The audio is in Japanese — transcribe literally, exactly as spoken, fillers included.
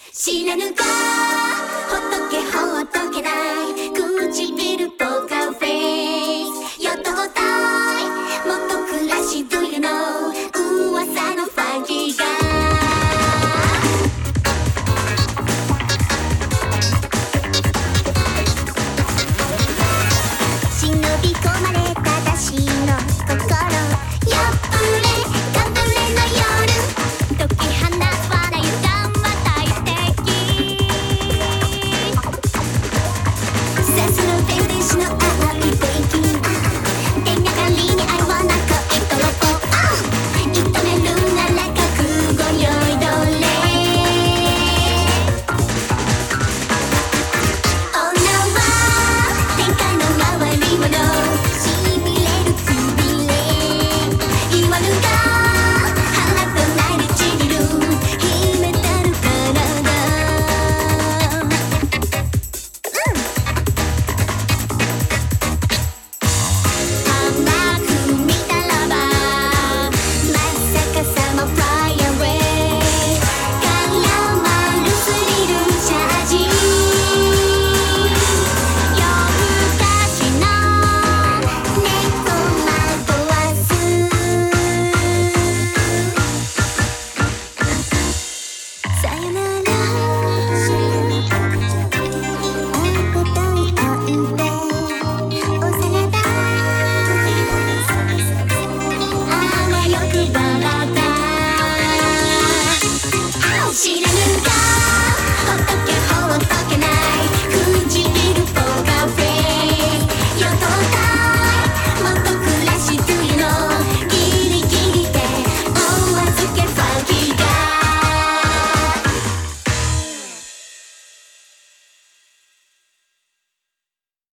知らぬかほっとけほっとけない唇ポーカーフェイスよとったい元暮らしドリルの噂のファンキーが忍び込まれた私の心やっぷれかぶれの夜解き放つ笑いがまた素敵さすの天使の青いペンキ手がかりに愛はなく恋とはこう射止めるなら覚悟よいどれ女は天下の回り物しびれるくびれ言わぬが腹となりちぎる秘めたる体甘く見たらばまさかさまフライアウェイ絡まるスリルチャージ夜更かしの猫惑わすさよならあっこといおいでおさらだあわよくばらだ知ら